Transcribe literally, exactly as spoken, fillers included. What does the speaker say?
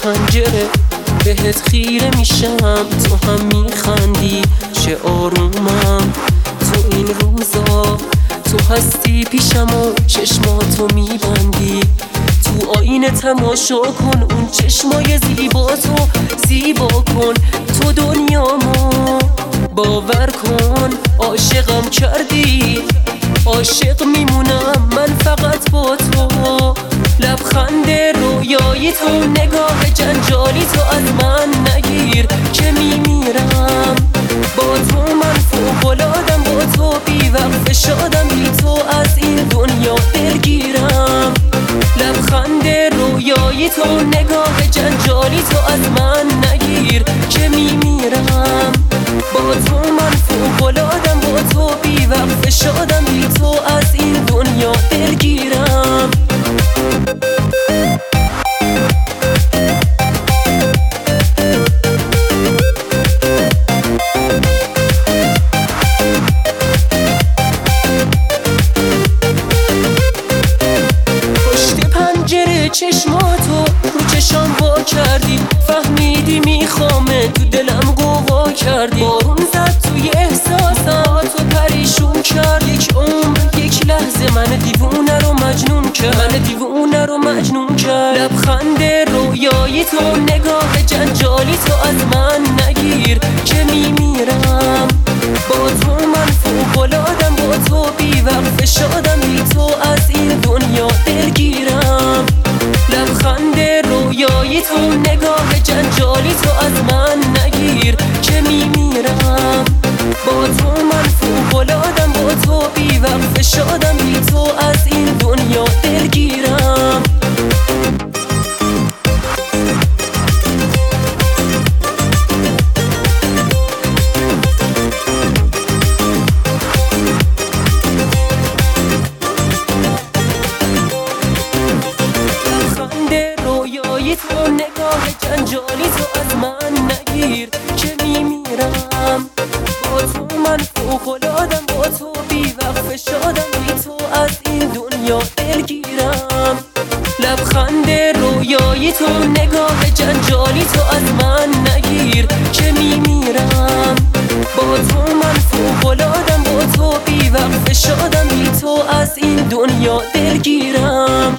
پنجره بهت خیره میشم، تو هم میخندی چه آرومم. تو این روزا تو هستی پیشم و چشماتو میبندی، تو آینه تماشا کن اون چشمای زیباتو زیبا کن. تو دنیامو باور کن، عاشقم کردی عاشق میمونم من فقط با تو. لبخند رویایی تو، نگاه جنجالی تو از من نگیر که میمیرم با تو. من فوق‌العادم با تو، بی وقت شادم بی تو، از این دنیا دلگیرم. لبخند رویایی تو، نگاه جنجالی تو از من نگیر که میمیرم با تو. من فوق‌العادم با تو، بی وقت شادم بی تو، از این دنیا دلگیرم. چشماتو رو چشم وا کردی، فهمیدی میخوامه، تو دلم قوا کردی. بارون زد توی احساساتو پریشون کرد، یک عمر یک لحظه من دیوونه رو مجنون کرد، من دیوونه رو مجنون کرد. لبخند رویایی تو، نگاه جنجالی تو از من نگیر که میمیرم با تو. من فوق‌العادم با تو، بی وقت شادم بی تو، از این دنیا دلگیرم. لبخند رویایی تو، نگاه جنجالی تو از من نگیر که میمیرم با تو. من فوق‌العادم با تو، بی وقت شادم بی تو، از این دنیا دلگیرم. تو نگاه جنجالی تو از من نگیر که میمیرم با تو. من فوق‌العادم با تو، بی وقت شادم بی تو، از این دنیا دلگیرم. لبخند رویایی تو، نگاه جنجالی تو از من نگیر که میمیرم با تو. من فوق‌العادم با تو، بی وقت شادم بی تو، از این دنیا دلگیرم.